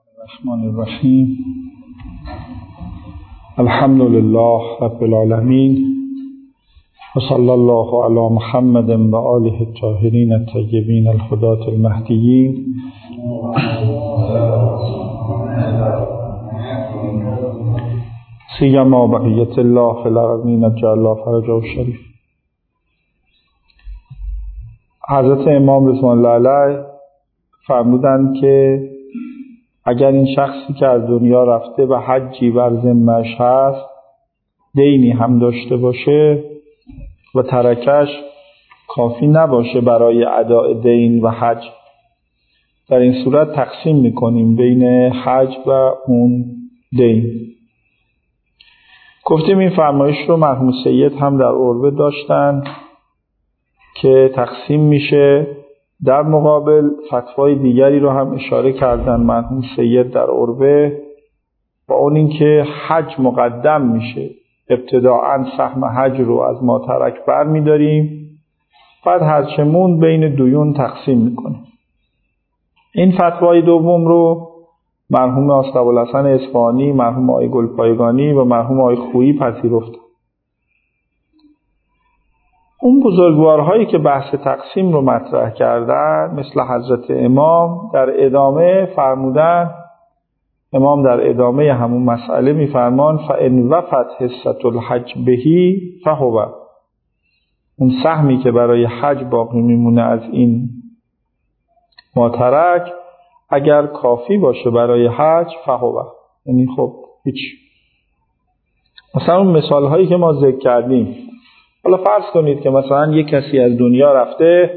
الرحمن الرحیم. الحمد لله رب العالمین و صلی الله علی محمد و آله الطاهرین الطیبین الهداة المهدیین. سیما بقیت الله فی الارضین جعل الله فرجه شریف. حضرت امام رضوان الله علیه فرمودند که اگر این شخصی که از دنیا رفته و حجی بر ذمه‌اش هست دینی هم داشته باشه و ترکش کافی نباشه برای اداء دین و حج، در این صورت تقسیم میکنیم بین حج و اون دین. گفتیم این فرمایش رو مرحوم سید هم در عربه داشتن که تقسیم میشه. در مقابل فتوای دیگری رو هم اشاره کردن مرحوم سید در عربه، با اون این که حج مقدم میشه، ابتداعاً سهم حج رو از ما ترک بر میداریم، بعد هرچه موند بین دویون تقسیم میکنیم. این فتوای دوم رو مرحوم آصف‌الحسن اصفهانی، مرحوم آقای گلپایگانی و مرحوم آقای خویی پذیرفتن. اون بزرگوارهایی که بحث تقسیم رو مطرح کردن مثل حضرت امام در ادامه فرمودن، امام در ادامه همون مسئله میفرمان فَإِنْ وَفَتْ حِصَّةُ الْحَجِّ بِهِ فَهُوَ، اون سهمی که برای حج باقی میمونه از این ماترک اگر کافی باشه برای حج فَهُوَ، یعنی خب هیچ. مثلا اون مثال هایی که ما ذکر کردیم، حالا فرض کنید که مثلا یک کسی از دنیا رفته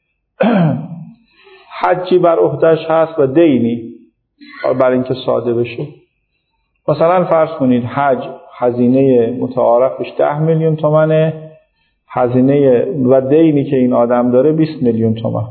حجی بر عهده‌اش هست و دینی، برای اینکه ساده بشه مثلا فرض کنید حج هزینه متعارفش 10 میلیون تومنه، هزینه و دینی که این آدم داره 20 میلیون تومن،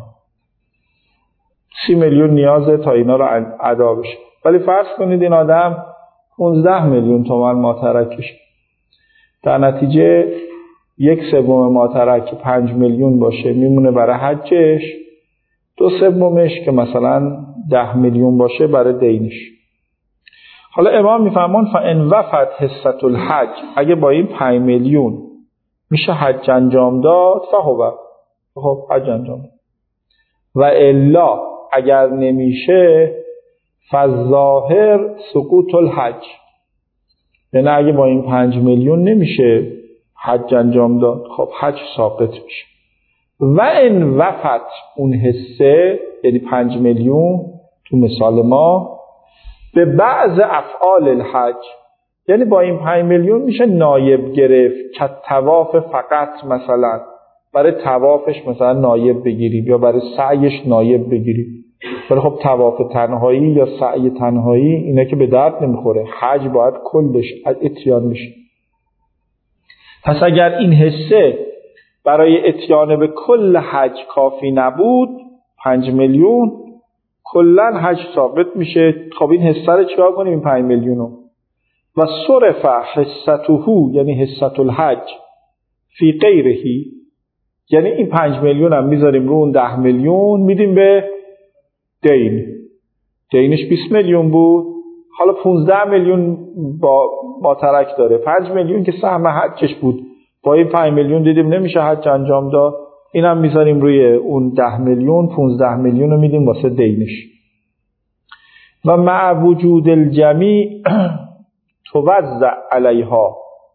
30 میلیون نیازه تا اینا رو ادا بشه. ولی فرض کنید این آدم 15 میلیون تومن ماترکش، در نتیجه 1/3 ماترک 5 میلیون باشه میمونه برای حجش، 2/3 که مثلا 10 میلیون باشه برای دینش. حالا امام میفرمان فَإِنْ وَفَتْ حِصَّةُ الْحَجِّ، اگه با این 5 میلیون میشه حج انجام داد فَهُوَ، خب حج انجام داد. و الا اگر نمیشه فالظاهر سقوط الحج، یعنی اگه با این 5 میلیون نمیشه حج انجام داد، خب حج ساقط میشه. و ان وفت اون حصه، یعنی 5 میلیون تو مثال ما، به بعض افعال الحج، یعنی با این 5 میلیون میشه نایب گرفت که طواف فقط، مثلا برای طوافش مثلا نایب بگیریم یا برای سعیش نایب بگیریم. ولی خب طواف تنهایی یا سعی تنهایی اینا که به درد نمیخوره، حج باید کلش اتیان بشه. پس اگر این حصه برای اتیان به کل حج کافی نبود، 5 میلیون کلن حج ساقط میشه. خب این حصه رو چیکار کنیم؟ این 5 میلیونو و صرف حصته، یعنی حصة الحج فی غیرهی، یعنی این 5 میلیون هم میذاریم رو اون 10 میلیون میدیم به دین. دینش 20 میلیون بود، حالا 15 میلیون با ترک داره، 5 میلیون که سهم حجش بود، با این 5 میلیون دیدیم نمیشه حج انجام داد، اینم میذاریم روی اون 10 میلیون، 15 میلیون رو میدیم واسه دینش. و مع وجود الجمیع توزع علیها،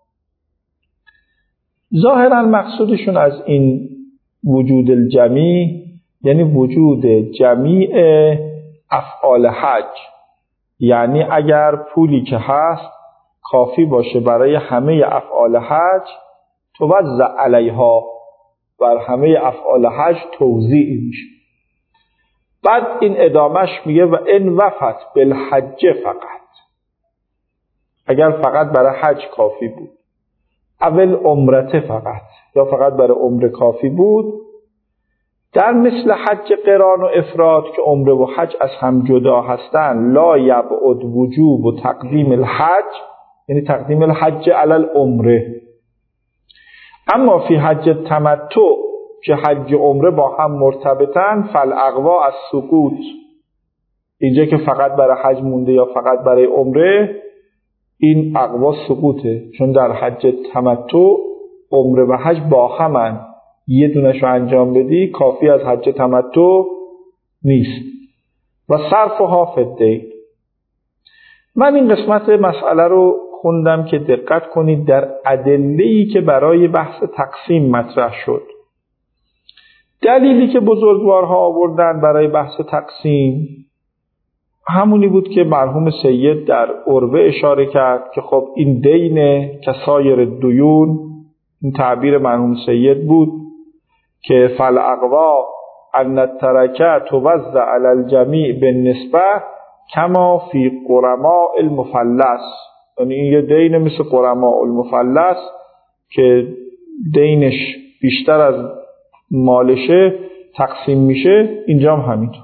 ظاهرا مقصودشون از این وجود الجمیع یعنی وجود جمیع افعال حج، یعنی اگر پولی که هست کافی باشه برای همه افعال حج، توزع علیها، بر همه افعال حج توزیع میشه. بعد این ادامش میگه و ان وفت بالحج فقط، اگر فقط برای حج کافی بود، اول عمرته فقط، یا فقط برای عمره کافی بود، در مثل حج قران و افراد که عمره و حج از هم جدا هستن، لا یبعد وجوب و تقدیم الحج، یعنی تقدیم الحج علی العمره. اما فی حج تمتع که حج و عمره با هم مرتبطن، فالاقوا از سقوط، اینجا که فقط برای حج مونده یا فقط برای عمره، این اقوا سقوطه، چون در حج تمتع عمره و حج با همن، یه دونش رو انجام بدی کافی از حج تمتع نیست. و صرفها فی الدین. من این قسمت مسئله رو خوندم که دقت کنید در ادله‌ای که برای بحث تقسیم مطرح شد. دلیلی که بزرگوارها آوردن برای بحث تقسیم همونی بود که مرحوم سید در عربه اشاره کرد که خب این دین کسایر دیون، این تعبیر مرحوم سید بود که فالاقوا ان الترکه توزع علی الجمیع بالنسبه کما فی غرماء المفلس. یعنی این یه دین مثل غرماء المفلس که دینش بیشتر از مالشه تقسیم میشه، اینجا هم همینطور.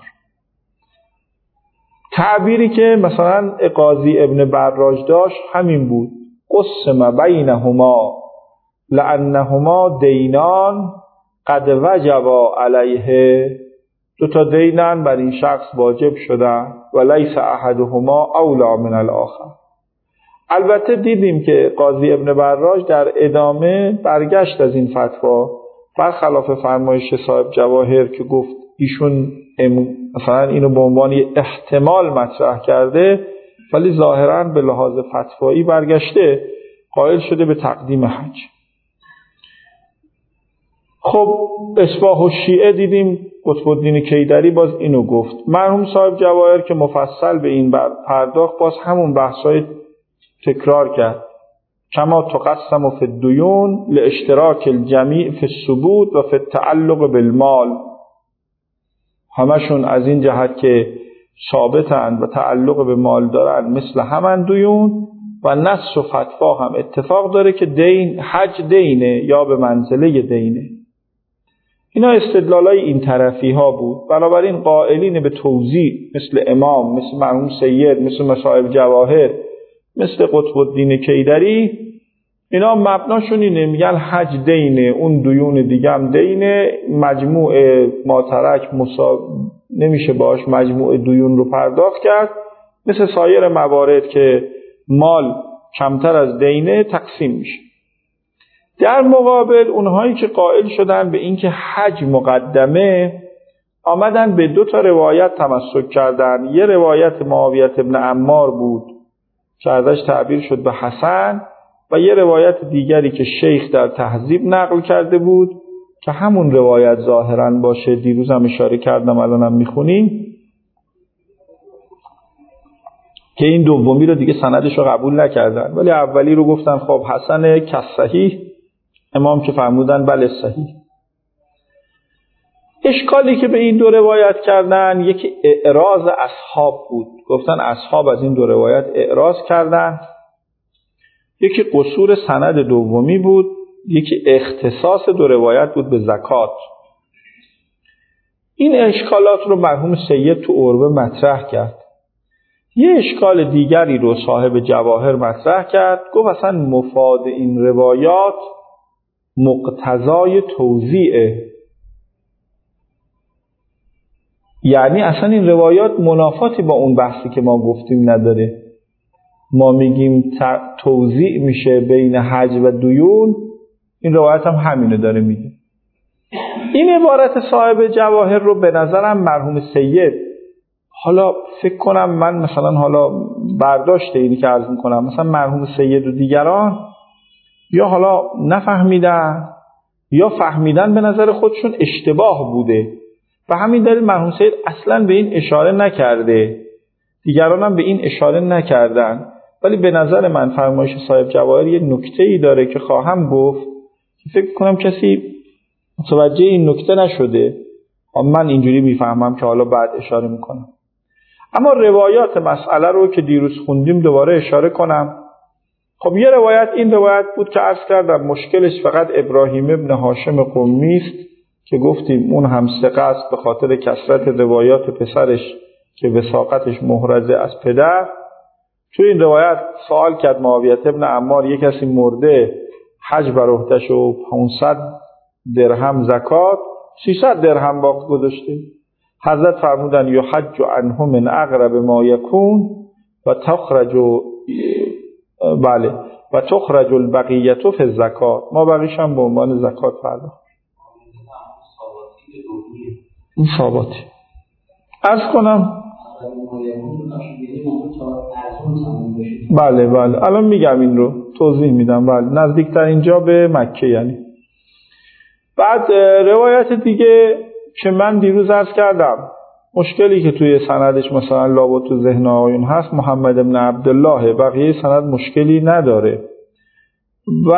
تعبیری که مثلا قاضی ابن براج داشت همین بود، قسم بینهما لانهما دینان قد وجبا علیه، دو تا دینن بر این شخص واجب شدن و لیس احدهما اولا من الاخر. البته دیدیم که قاضی ابن براج در ادامه برگشت از این فتوا، برخلاف فرمایش صاحب جواهر که گفت ایشون مثلا اینو به عنوان احتمال مطرح کرده، ولی ظاهراً به لحاظ فتوایی برگشته، قائل شده به تقدیم حج. خب اصباح الشیعه دیدیم قطب الدین کیدری باز اینو گفت. مرحوم صاحب جواهر که مفصل به این پرداخت، باز همون بحثای تکرار کرد. کما تقسم فی الدیون لاشتراک الجمیع فی الثبوت و فی التعلق بالمال، همشون از این جهت که ثابتن و تعلق به مال دارن مثل همن دیون، و نص و فتوا هم اتفاق داره که دین حج دینه یا به منزله دینه. اینا استدلالای این طرفی ها بود. بنابراین قائلین به توزیع مثل امام، مثل مرحوم سید، مثل مصائب جواهر، مثل قطب الدین کیدری، اینا مبناشون اینه، میگن حج دینه، اون دیون دیگه هم دینه، مجموع ماترک نمیشه باش مجموع دیون رو پرداخت کرد، مثل سایر موارد که مال کمتر از دینه تقسیم میشه. در مقابل اونهایی که قائل شدن به این که حج مقدمه، آمدن به دو تا روایت تمسک کردن. یه روایت معاویه ابن عمار بود که ازش تعبیر شد به حسن، و یه روایت دیگری که شیخ در تهذیب نقل کرده بود که همون روایت ظاهراً باشه، دیروز هم اشاره کردم الانم میخونیم، که این دومی رو دیگه سندش رو قبول نکردن، ولی اولی رو گفتن خب حسن کصحیح، امام که فرمودن بله صحیح. اشکالی که به این دو روایت کردن، یکی اعراض اصحاب بود، گفتن اصحاب از این دو روایت اعراض کردن. یکی قصور سند دومی بود، یکی اختصاص دو روایت بود به زکات. این اشکالات رو مرحوم سید تو عربه مطرح کرد. یه اشکال دیگری رو صاحب جواهر مطرح کرد، گفت اصلا مفاد این روایات مقتضای توزیعه، یعنی اصلا این روایات منافاتی با اون بحثی که ما گفتیم نداره. ما میگیم توزیع میشه بین حج و دیون، این روایت هم همینو داره میگه. این عبارت صاحب جواهر رو به نظرم مرحوم سید، حالا فکر کنم من مثلا حالا برداشته اینی که عرض میکنم، مثلا مرحوم سید و دیگران یا حالا نفهمیدن یا فهمیدن به نظر خودشون اشتباه بوده، و همین دلیل مرحوم سید اصلا به این اشاره نکرده، دیگران هم به این اشاره نکردن. ولی به نظر من فرمایش صاحب جواهر یه نکته‌ای داره که خواهم گفت، فکر کنم کسی متوجه این نکته نشده، من اینجوری میفهمم که حالا بعد اشاره میکنم. اما روایات مسئله رو که دیروز خوندیم دوباره اشاره کنم. خب یه روایت این روایت بود که عرض کردم مشکلش فقط ابراهیم ابن هاشم قمی است که گفتیم اون هم ثقه است به خاطر کثرت روایات پسرش که وثاقتش محرزه از پدر. تو این روایت سوال کرد معاویه ابن عمار، یک کسی مرده حج بر عهده‌ش و 500 درهم زکات، 300 درهم باقی گذاشته. حضرت فرمودن یحج عنه من اقرب ما یکون و تخرج و تخرج البقیه فی الزکات. ما بقیش هم به عنوان زکات پرداخت. این ثابتی. عرض کنم بله الان میگم، این رو توضیح میدم. بله نزدیکتر اینجا به مکه یعنی. بعد روایت دیگه که من دیروز عرض کردم مشکلی که توی سندش مثلا لابد تو ذهن آقایون هست، محمد ابن عبدالله، بقیه سند مشکلی نداره و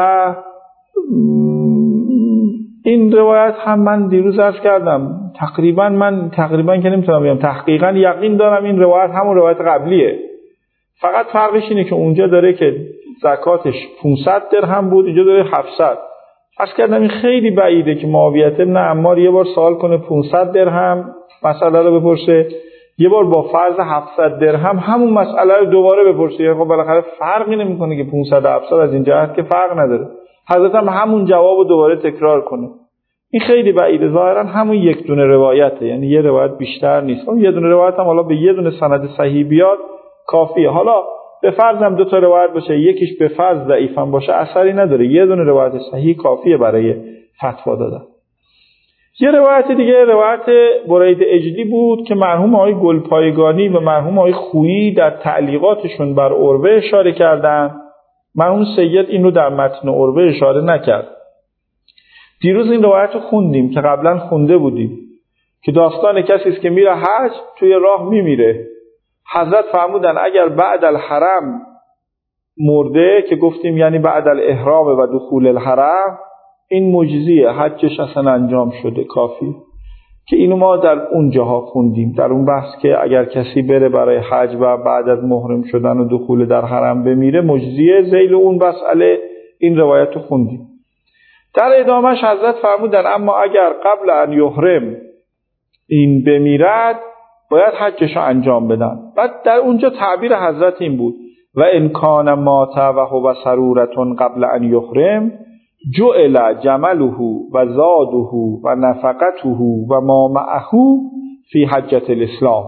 این روایت هم من دیروز عرض کردم تقریبا که نمیتونم بگم تحقیقا یقین دارم این روایت همون روایت قبلیه، فقط فرقش اینه که اونجا داره که زکاتش 500 درهم بود، اینجا داره 700. عرض کردم این خیلی بعیده که معاویه بن عمار یه بار سوال کنه 500 درهم مسئله رو بپرسه، یه بار با فرض 700 درهم همون مسئله رو دوباره بپرسه. یعنی خب بالاخره فرقی نمیکنه که 500 700 از این جهت که فرق نداره، حضرت هم همون جواب رو دوباره تکرار کنه. این خیلی بعیده، ظاهرا همون یک دونه روایته، یعنی یه روایت بیشتر نیست. اون یه دونه روایت هم حالا به یه دونه سند صحیح بیاد کافیه. حالا به فرض هم دو تا روایت باشه، یکیش به فرض ضعیف هم باشه اثری نداره، یه دونه روایت صحیح کافیه برای فتوا دادن. یه روایت دیگه روایت برید اجلی بود که مرحوم آقای گلپایگانی و مرحوم آقای خویی در تعلیقاتشون بر عروه اشاره کردن. مرحوم سید این رو در متن عروه اشاره نکرد. دیروز این روایت رو خوندیم که قبلا خونده بودیم که داستان کسی است که میره حج، توی راه میمیره. حضرت فرمودن اگر بعد الحرم مرده، که گفتیم یعنی بعد الاحرام و دخول الحرم، این مجزیه، حجش اصلا انجام شده، کافی. که اینو ما در اون جاها خوندیم، در اون بحث که اگر کسی بره برای حج و بعد از محرم شدن و دخول در حرم بمیره مجزیه، ذیل اون مسئله این روایت رو خوندیم. در ادامهش حضرت فرمودن اما اگر قبل ان یحرم این بمیرد باید حجش رو انجام بدن. بعد در اونجا تعبیر حضرت این بود و ان کان مات و هو سرورة قبل ان یحرم جعل جمله و زاده و نفقته و ما معه فی حجة الاسلام.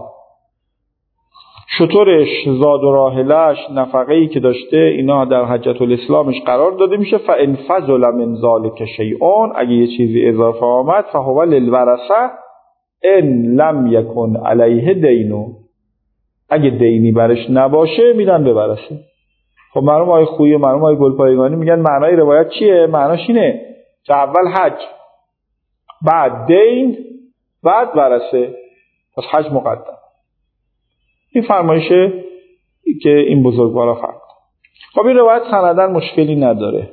شترش، زاد و راحلش، نفقه‌ای که داشته، اینا در حجة الاسلامش قرار داده میشه. فان فضل من ذلک شیء، اگه یه چیزی اضافه آمد، فهو للورثه ان لم یکن علیه دینو، اگه دینی برش نباشه میدن به ورثه. خب مرحوم آقای خویی و مرحوم آقای گلپایگانی میگن معنای روایت چیه؟ معناش اینه که اول حج، بعد دین، بعد ورثه، پس حج مقدم. این فرمایشه که این بزرگوارا فرمودن. خب این روایت سندن مشکلی نداره.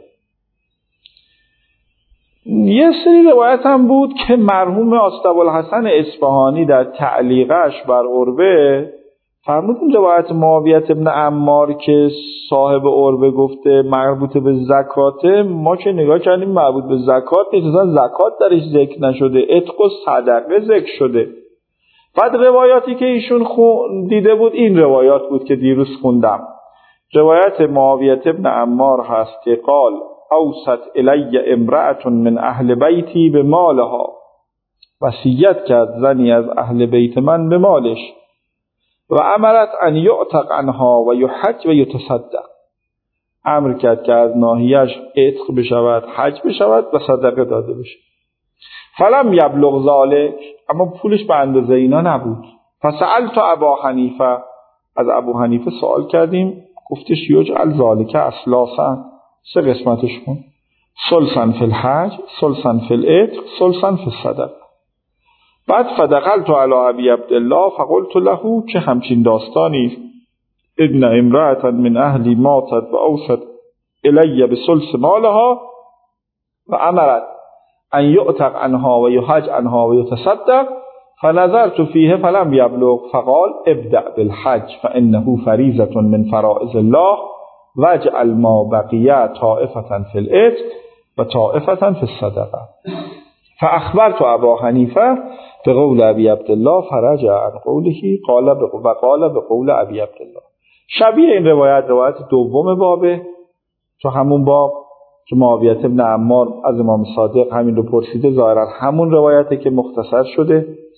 یه سری روایت هم بود که مرحوم آستاب‌الحسن اصفهانی در تعلیقش بر عروه فرمود این روایت معاویه بن عمار که صاحب عروه گفته مربوط به زکاته، ما که نگاه کردیم مربوط به زکات نیست، اصلا زکات درش ذکر نشده، عتق و صدقه ذکر شده. بعد روایاتی که ایشون دیده بود این روایات بود که دیروز خوندم. روایت معاویه بن عمار هست که قال اوصت الی امرأة من اهل بیتی به مالها، وصیت کرد زنی از اهل بیت من به مالش، و امرت ان یعتق عنها و یحج و یتصدق، امر کرد که از ناحیه‌اش عتق بشود، حج بشود و صدقه داده بشه. فلم یبلغ ذلک، اما پولش به اندازه اینا نبود. فسألت ابا حنیفه، از ابو حنیفه سوال کردیم، گفتش یجعل ذلک اثلاثا، سه قسمتش کن، ثلثا فی الحج، ثلثا فی العتق، ثلثا فی الصدقه. بعد فدخلت علی ابی عبدالله فقلت له که همچین داستانی ابن امرأة من اهلی ماتت و اوصت الی بثلث مالها و امرت ان یعتق عنها و یحج عنها و یتصدق، فنظرت فیه فلم یبلغ، فقال ابدأ بالحج فانه فریضة من فرائض الله واجعل ما بقیه طائفة فی العتق و طائفة فی الصدقه. فاخبرت ابا حنیفه بقول ابی عبدالله فرجع عن قوله قال بقول ابی عبدالله. شبیه این روایت دوم بابه، تو همون باب که معاویه بن عمار از امام صادق همین رو پرسیده، ظاهرا همون روایته که مختصر شده.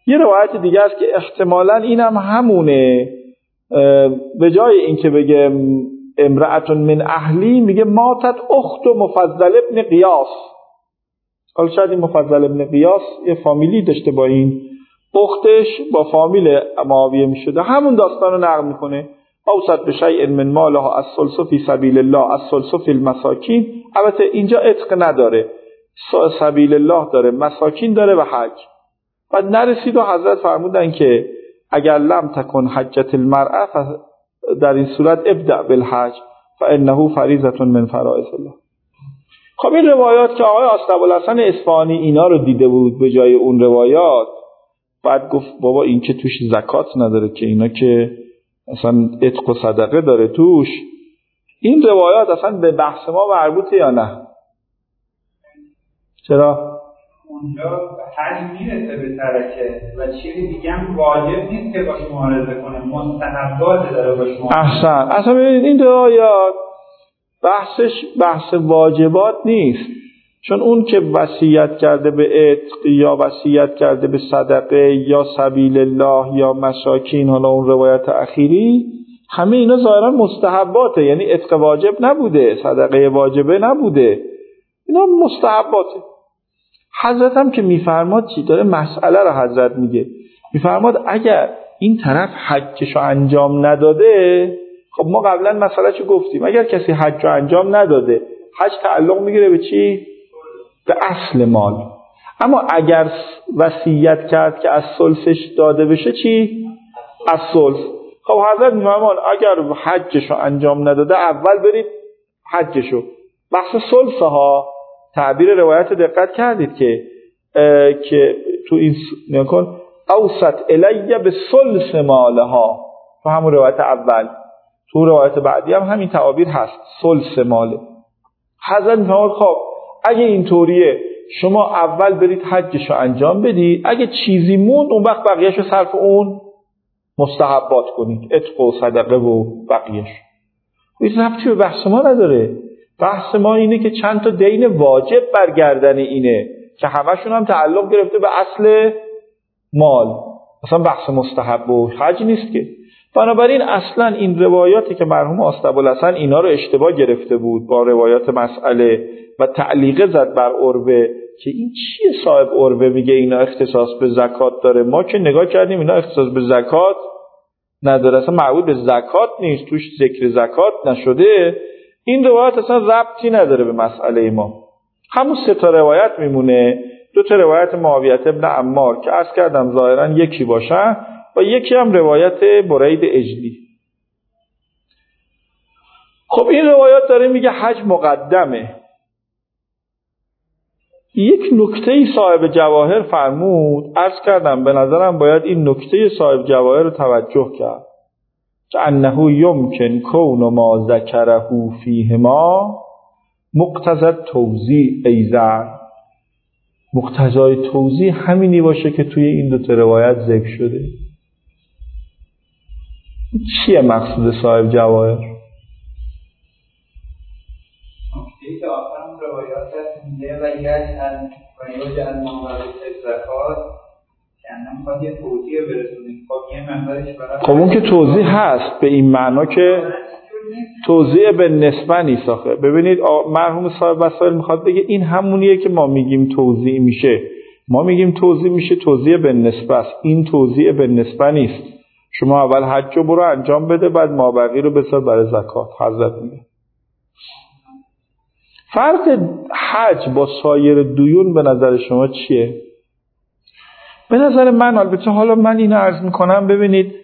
یه روایت دیگه است که احتمالاً اینم همونه، به جای اینکه بگه امرأة من اهلی میگه ماتت اخت مفضل ابن قیاس. حالا شاید این مفضل ابن قیاس یه فامیلی داشته با این اختش، با فامیل معاویه میشده. همون داستان رو نقل میکنه. اوصت بشیء من مالها الثلث فی سبیل الله الثلث فی المساکین. البته اینجا عتق نداره، سبیل الله داره، مساکین داره و حج. بعد نرسید و حضرت فرمودن که اگر لم تکن حجت المرأة در این صورت ابدأ بالحج فانه فریضة من فرائض الله. خب این روایات که آقای آستابالحسن اصفهانی اینا رو دیده بود به جای اون روایات، بعد گفت بابا این که توش زکات نداره که، اینا که اصلا عتق و صدقه داره توش. این روایات اصلا به بحث ما مربوطه یا نه؟ چرا؟ اونجا حج میرسه به ترکه و چیزی دیگه هم واجب نیست که باش معارضه کنه، مستحبات داره باش معارضه. احسن. اصلا ببینید این روایات بحث واجبات نیست، چون اون که وصیت کرده به عتق یا وصیت کرده به صدقه یا سبیل الله یا مساکین، حالا اون روایت اخیری، همه اینا ظاهرا مستحباته، یعنی عتق واجب نبوده، صدقه واجبه نبوده، اینا مستحباته. حضرت هم که میفرماد چی داره، مسئله رو حضرت میفرماد اگر این طرف حجشو انجام نداده، خب ما قبلا مسئله چو گفتیم، اگر کسی حج رو انجام نداده، حج تعلق میگیره به چی؟ به اصل مال. اما اگر وصیت کرد که از ثلثش داده بشه چی؟ از ثلث. خب حضرت میفرمان اگر حجش رو انجام نداده اول برید حجشو. بحث ثلث ها، تعبیر روایت دقت کردید که تو این نکن اوسط الیه به ثلث مالها، تو همون روایت اول، تو روایت بعدی هم همین تعابیر هست، ثلث ماله. حضرت میفرماد خب اگه اینطوریه شما اول برید حجشو انجام بدید، اگه چیزی موند اون وقت بقیهشو صرف اون مستحبات کنید، عتق و صدقه و بقیهش. این ربطی به بحث ما نداره. بحث ما اینه که چند تا دین واجب برگردن اینه که همشون هم تعلق گرفته به اصل مال، اصلا بحث مستحب و حج نیست که. بنابراین اصلا این روایاتی که مرحوم آستابالحسن اینا رو اشتباه گرفته بود با روایات مسئله و تعلیقه زد بر عروه که این چیه صاحب عروه میگه اینا اختصاص به زکات داره، ما که نگاه کردیم اینا اختصاص به زکات نداره، اصلا مربوط به زکات نیست، توش ذکر زکات نشده. این روایت اصلا ربطی نداره به مسئله ما. همون سه تا روایت میمونه، دو تا روایت معاویه ابن عمار که عرض کردم ظاهرا یکی باشن و یکی هم روایت برید اجلی. خب این روایات داره میگه حج مقدمه. یک نکته صاحب جواهر فرمود، عرض کردم به نظرم باید این نکته صاحب جواهر رو توجه کرد که انه یمکن کون ما ذکره فیهما مقتضی توضیح ایزر. مقتضای توضیح همینی باشه که توی این دو تا روایت ذکر شده. چیه مقصود صاحب جواهر؟ نکته که آخرم روایات هست میگه و یجعل مواقع زکات که انم میخواد یه توضیح برسونیم. خب یه مقدارش برای خب اون که توضیح هست به این معنا که توضیح به نسبه نیست آخه. ببینید مرحوم صاحب وسائل میخواد بگه این همونیه که ما میگیم توضیح میشه، ما میگیم توضیح میشه، توضیح به نسبه است، این توضیح به نسبه نیست. شما اول حج رو برو انجام بده بعد مابقی رو بذار برای زکات. حضرت میگه فرق حج با سایر دیون به نظر شما چیه؟ به نظر من، البته حالا من اینو عرض میکنم، ببینید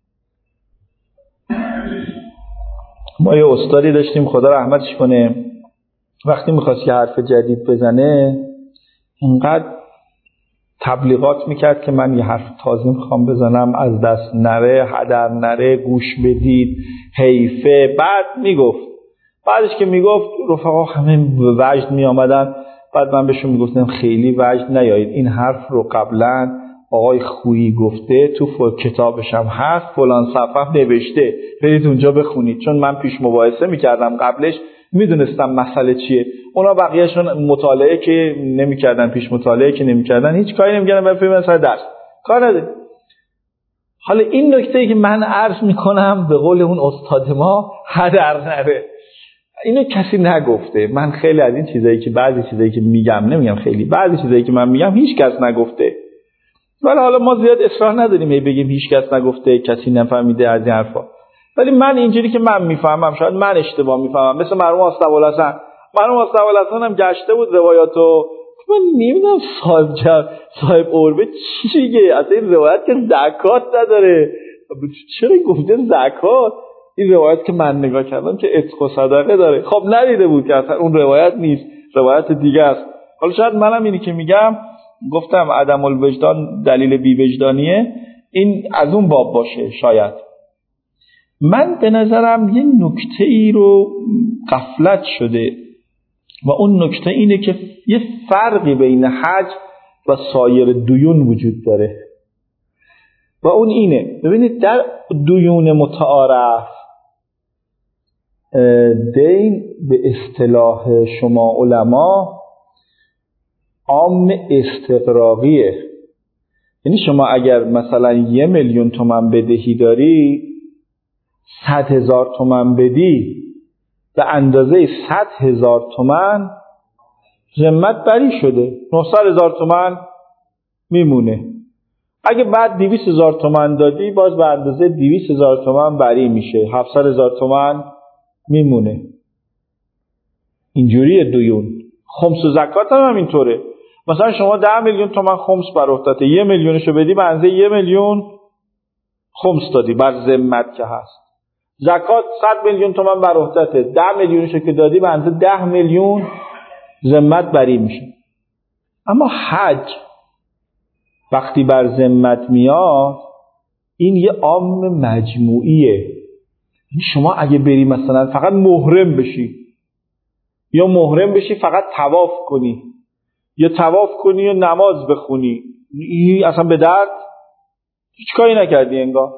ما یه استادی داشتیم خدا رحمتش کنه، وقتی میخواست یه حرف جدید بزنه اینقدر تبلیغات میکرد که من یه حرف تازه میخوام بزنم از دست نره، هدر نره، گوش بدید، حیفه. بعد میگفت، بعدش که میگفت رفقا همه وجد میآمدن، بعد من بهشون میگفتم خیلی وجد نیایید، این حرف رو قبلا آقای خویی گفته، تو کتابش هم هست، فلان صفحه نوشته، برید اونجا بخونید. چون من پیش مباحثه میکردم قبلش، میدونستم مسئله چیه. اونا بقیهشون مطالعه که نمیکردن، پیش مطالعه که نمیکردن، هیچ کاری نمیکردن برای فهم مسئله درس. کار نداره. حالا این نکته‌ای که من عرض میکنم به قول اون استاد ما هدر نره، اینو کسی نگفته. من خیلی از این چیزایی که بعضی چیزایی که میگم، نمیگم خیلی، بعضی چیزایی که من میگم هیچ کس نگفته، ولی حالا ما زیاد اصرار نداریم بگیم هیچ کس نگفته، کسی نفهمیده از این حرفا. ولی من اینجوری که من میفهمم، شاید من اشتباه میفهمم، مثل مرحوم استاب‌الحسن. مرحوم استاب‌الحسن هم گشته بود روایاتو، من نمیدونم صاحب عربه چی میگه، اصلا این روایت که زکات نداره، چرا گفته زکات؟ این روایت که من نگاه کردم که عتق و صدقه داره. خب ندیده بود که اصلا اون روایت نیست، روایت دیگه است. حالا شاید منم اینی که میگم، گفتم عدم الوجدان دلیل بی وجدانیه، این از اون باب باشه شاید. من به نظرم یه نکته ای رو غفلت شده و اون نکته اینه که یه فرقی بین حج و سایر دیون وجود داره و اون اینه، ببینید در دیون متعارف دین به اصطلاح شما علما عام استقراقیه. یعنی شما اگر مثلا 1,000,000 تومان بدهی داری، 100,000 تومان بدی به اندازه 100,000 تومان ذمت بری شده، 900,000 تومان میمونه. اگه بعد 200,000 تومان دادی باز به اندازه 200,000 تومان بری میشه، 700,000 تومان میمونه. اینجوریه دیون. خمس و زکات هم اینطوره. مثلا شما 10,000,000 تومان خمس بر عهدته، 1,000,000شو بدی به اندازه 1,000,000 خمس دادی بر ذمت که هست. زکات 100,000,000 تومان بر عهدته، 10,000,000شو که دادی به اندازه 10,000,000 ذمت بری میشه. اما حج وقتی بر ذمت میاد این یه عام مجموعیه. شما اگه بری مثلا فقط محرم بشی، یا محرم بشی فقط طواف کنی، یا طواف کنی و نماز بخونی، این اصلا به درد هیچ کاری نکردی انگار.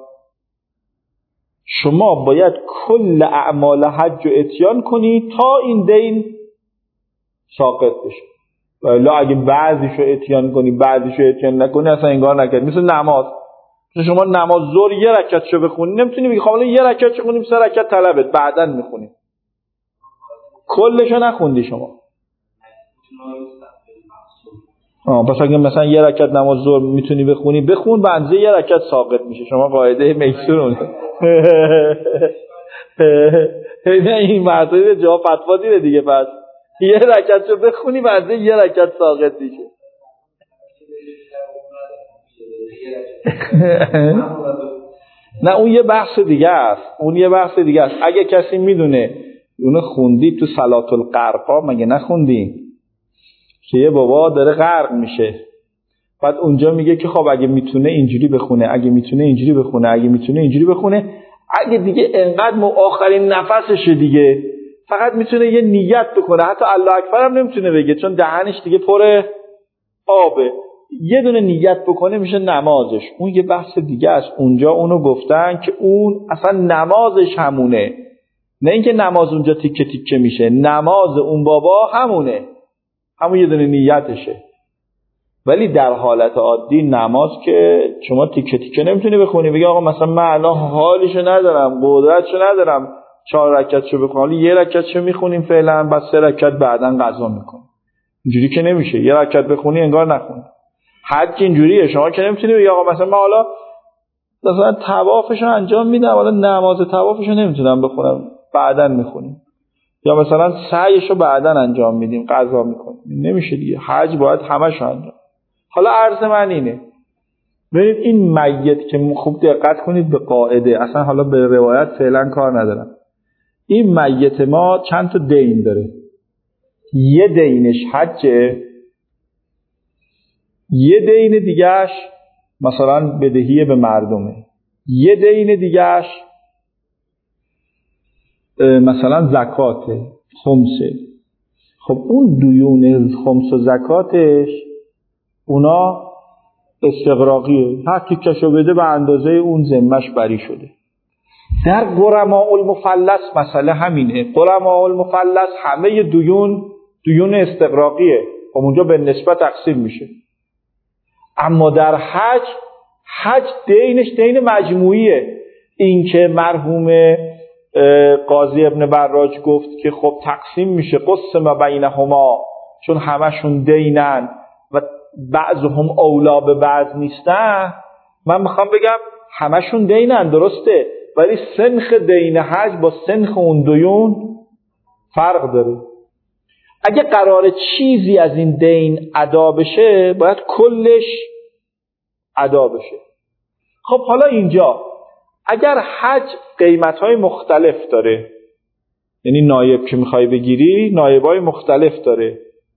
شما باید کل اعمال حج رو اتیان کنی تا این دین ساقط بشه. ولی اگه بعضیشو اتیان کنی بعضیشو اتیان نکنی اصلا انگار نکردی. مثل نماز، شما نماز ظهر یه رکعتشو بخونی، نمیتونی بگی خب یه رکعتشو خونیم 3 رکعت طلبت بعداً میخونی، کلشو نخوندی شما. پس اگه مثلا یه رکعت نماز ظهر میتونی بخونی، بخون به اندازه یه رکعت ساقط میشه. شما قاعده میسور نه این مرتبه جا فتوا دیره دیگه، پس یه رکعتشو بخونی به اندازه یه رکعت ساقط میشه. نه اون یه بحث دیگه است، اگه کسی میدونه اونو خوندی تو صلات الغرقا، مگه نخوندی که یه بابا داره غرق میشه، بعد اونجا میگه که خب اگه میتونه اینجوری بخونه، اگه میتونه اینجوری بخونه، اگه میتونه اینجوری بخونه، اگه دیگه انقدر آخرین نفسشه دیگه فقط میتونه یه نیت بکنه، حتی الله اکبر هم نمیتونه بگه چون دهنش دیگه پر آبه، یه دونه نیت بکنه میشه نمازش. اون یه بحث دیگه است. اونجا اونو گفتن که اون اصلا نمازش همونه، نه اینکه نماز اونجا تیکه تیکه میشه، نماز اون بابا همونه، همون یه دونه نیتشه. ولی در حالت عادی نماز که شما تیکه تیکه نمیتونی بخونی، بگی آقا مثلا من الان حالشو ندارم، قدرتشو ندارم 4 رکعتشو بخونم، یه رکعتشو میخونیم فعلا، بعد 3 رکعت بعداً قضا میکنیم. اینجوری که نمیشه، یه رکعت بخونی انگار نخونی. حج اینجوریه، شما که نمیتونی بگی آقا مثلا من حالا مثلا طوافشو انجام میدم، حالا نماز طوافشو نمیتونم بخونم بعداً میخونیم، یا مثلا سعیشو بعداً انجام میدیم قضا میکنیم. نمیشه دیگه، حج باید همشو انجام. حالا عرض من اینه، ببینید این میت که خوب دقت کنید به قاعده، اصلا حالا به روایت فعلا کار ندارم، این میت ما چند تا دین داره. یه دینش حجه، یه دین دیگهش مثلا بدهی به مردمه، یه دین دیگهش مثلا زکاته، خمسه. خب اون دیون خمس و زکاتش اونا استقراقیه، هر تیکشو بده به اندازه اون ذمه‌اش بری شده. در غرماء المفلس مسئله همینه. غرماء المفلس همه دیون استقراقیه، خب اونجا به نسبت تقسیم میشه. اما در حج حج دینش دین مجموعیه. این که مرحوم قاضی ابن براج گفت که خب تقسیم میشه قسم بینهما چون همشون دینن و بعضهم اولا به بعض نیستن، من میخوام بگم همشون دینن درسته، ولی سنخ دین حج با سنخ اون دیون فرق داره. اگه قرار چیزی از این دین ادا بشه باید کلش ادا بشه. خب حالا اینجا اگر حج قیمت‌های مختلف داره، یعنی نایب که میخوای بگیری نایب‌های مختلف داره،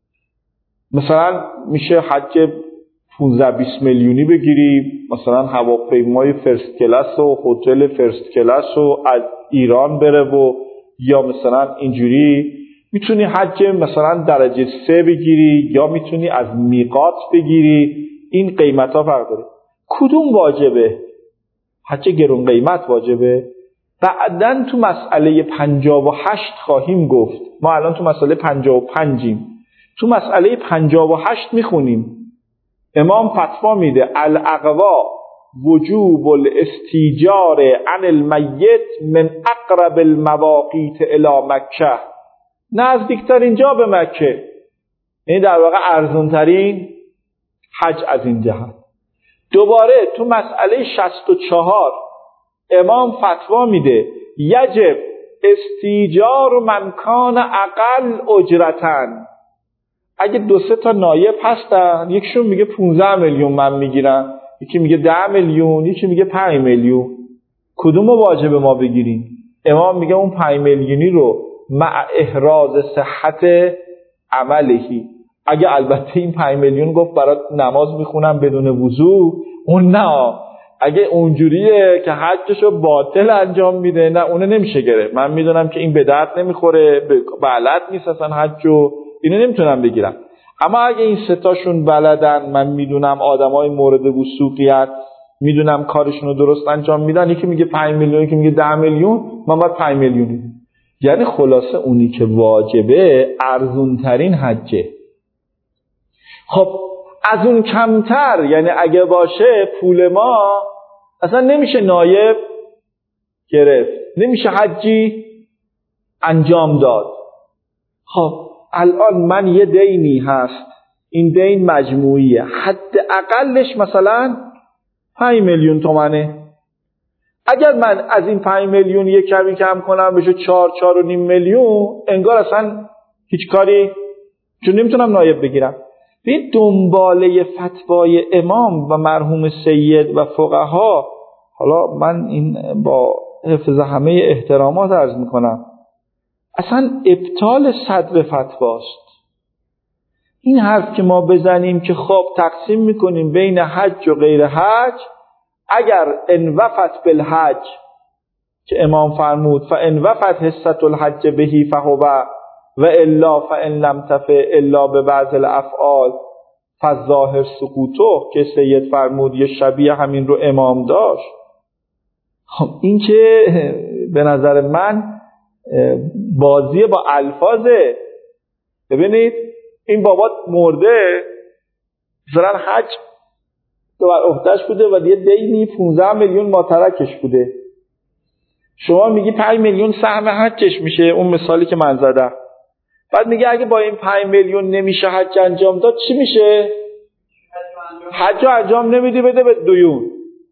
مثلا میشه حج 15-20 میلیونی بگیری، مثلا هواپیمای فرست کلاس و هتل فرست کلاس و از ایران بره و یا مثلا اینجوری میتونی حج مثلا درجه 3 بگیری یا میتونی از میقات بگیری. این قیمت‌ها فرق داره. کدوم واجبه؟ حج گرون قیمت واجبه؟ بعدن تو مسئله 58 خواهیم گفت. ما الان تو مسئله 55یم. تو مسئله 58 میخونیم امام فتوا میده الاقوا وجوب الاستیجار عن المیت من اقرب المواقیت الی مکه، نزدیکترین جا به مکه، یعنی در واقع ارزانترین حج از این جهت. دوباره تو مسئله 64 امام فتوا میده یجب استیجار من کان اقل اجرتن. اگه 2-3 تا نایب هستن، یکیشون میگه 15 میلیون من میگیرم، یکی میگه 10 میلیون، یکی میگه 5 میلیون، کدوم واجب ما بگیریم؟ امام میگه اون 5 میلیونی رو مع احراز صحت عملهی، اگه البته این 5 میلیون گفت برات نماز میخونم بدون وضو، اون نه. اگه اونجوریه که حجشو باطل انجام میده، نه اونه نمیشه گرفت. من میدونم که این به درد نمیخوره، بلد نیست اصلا حجو، اینو نمیتونم بگیرم. اما اگه این 3 تاشون بلدن، من میدونم آدمای مورد وثوقیت، میدونم کارشونو درست انجام میدن، یکی میگه 5 میلیون، یکی میگه 10 میلیون، من باید 5 میلیونی. یعنی خلاصه اونی که واجبه ارزون ترین حجه. خب از اون کمتر، یعنی اگه باشه پول ما اصلا نمیشه نایب گرفت، نمیشه حجی انجام داد. خب الان من یه دینی هست، این دین مجموعیه، حد اقلش مثلا 5 میلیون تومنه. اگر من از این 5 میلیون یک کمی کم کنم بشه 4-4.5 میلیون، انگار اصلا هیچ کاری، چون نمیتونم نایب بگیرم. این دنباله فتوای امام و مرحوم سید و فقها، حالا من این با حفظ همه احترامات عرض میکنم، اصلا ابطال صدر فتواست. این حرف که ما بزنیم که خب تقسیم میکنیم بین حج و غیر حج، اگر ان وفت بالحج که امام فرمود فان وفت حصة الحج بهی فهو و الا فان لم تفع الا به بعض الافعال فالظاهر سقوطه که سید فرمود، یه شبیه همین رو امام داشت. خب این که به نظر من بازی با الفاظه. ببینید این بابا مرده، مثلا حج تو بر عهده‌اش بوده و یه دینی 15 میلیون ماترکش بوده، شما میگی 5 میلیون سهم حجش میشه، اون مثالی که من زدم. بعد میگه اگه با این 5 میلیون نمیشه حج انجام داد چی میشه؟ حج انجام نمیدی، بده به دیون.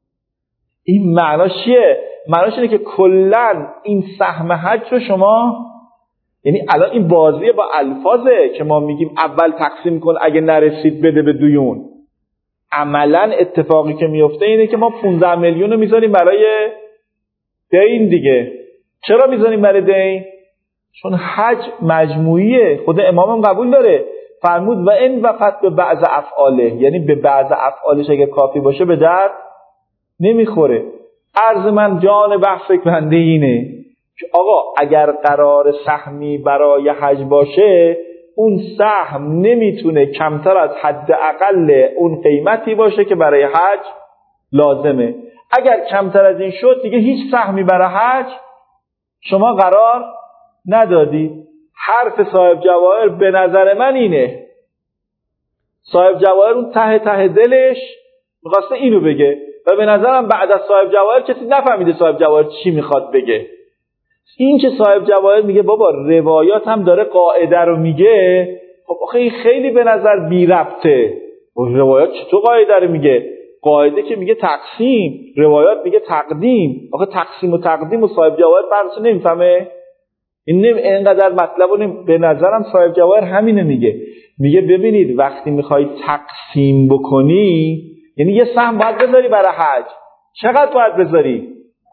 این معناش چیه؟ معناش اینه که کلن این سهم حج رو شما، یعنی الان این بازیه با الفاظه که ما میگیم اول تقسیم کن، اگه نرسید بده به دیون. عملا اتفاقی که میفته اینه که ما 15 میلیون رو میذاریم برای دین دیگه. چرا میذاریم برای دین؟ چون حج مجموعیه، خود امامم قبول داره، فرمود و ان وفت به بعض افعاله، یعنی به بعض افعالش اگه کافی باشه به درد نمیخوره. عرض من جان بحث بنده اینه که آقا اگر قرار سهمی برای حج باشه، اون سهم نمیتونه کمتر از حد اقل اون قیمتی باشه که برای حج لازمه. اگر کمتر از این شد دیگه هیچ سهمی برای حج شما قرار ندادی. حرف صاحب جواهر به نظر من اینه، صاحب جواهر اون ته ته دلش میخواسته اینو بگه و به نظرم بعد از صاحب جواهر کسی نفهمیده صاحب جواهر چی میخواد بگه. این که صاحب جواهر میگه بابا روایات هم داره قاعده رو میگه، خب آخه این خیلی به نظر بی ربطه. روایات چطور قاعده رو میگه؟ قاعده که میگه تقسیم، روایات میگه تقدیم. آخه تقسیم و تقدیم و صاحب جواهر فرقش نمیفهمه؟ این اینقدر مطلبو به نظرم صاحب جواهر همینه میگه ببینید وقتی میخوای تقسیم بکنی، یعنی یه سهم باید بذاری برای حج. چقدر باید بذاری؟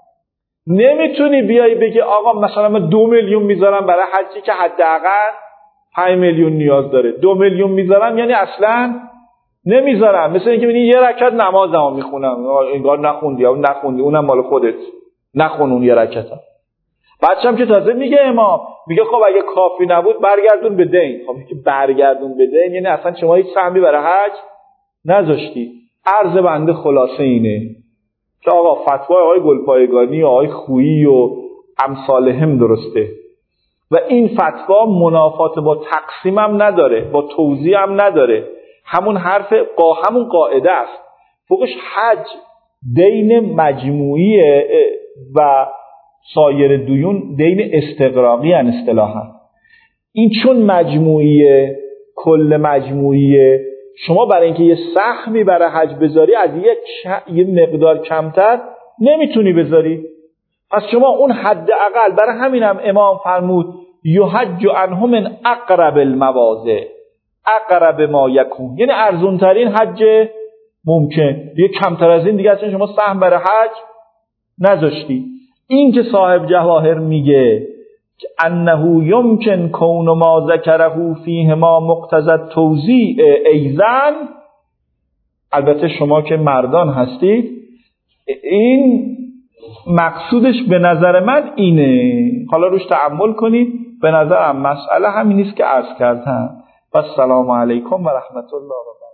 نمیتونی بیای بگی آقا مثلا من 2 میلیون میذارم برای حجی که حداقل 5 میلیون نیاز داره، 2 میلیون میذارم یعنی اصلا نمیذارم. مثل اینکه میگی یه رکعت نمازمو میخونم، انگار نخوندی اونم مال خودت، نخون اون یه رکعتم. بچه‌م که تازه میگه امام میگه خب اگه کافی نبود برگردون به دین. خب که برگردون به دین یعنی اصلا شما هیچ سهمی برای حج نذاشتی. عرض بنده خلاصه اینه که آقا فتوای آقای گلپایگانی و آقای خویی و امثالهم درسته و این فتوا منافات با تقسیم هم نداره، با توزیع هم نداره، همون همون قاعده است. فوقش حج دین مجموعیه و سایر دیون دین استغراقی ان اصطلاحا. این چون مجموعیه، کل مجموعیه، شما برای اینکه یه سهمی برای حج بذاری از یه مقدار کمتر نمیتونی بذاری. پس شما اون حد اقل، برای همینم امام فرمود یحج عنه من اقرب المواضع، اقرب ما یکون، یعنی ارزون ترین حج ممکن. یه کمتر از این دیگه اصلا شما سهم برای حج نذاشتی. این که صاحب جواهر میگه که انه یمکن کون ما ذکره فیه ما مقتضی توزیع ایزن، البته شما که مردان هستید این مقصودش به نظر من اینه، حالا روش تأمل کنید. به نظرم مسئله همین است که عرض کردم. و السلام علیکم و رحمت الله و برکاته.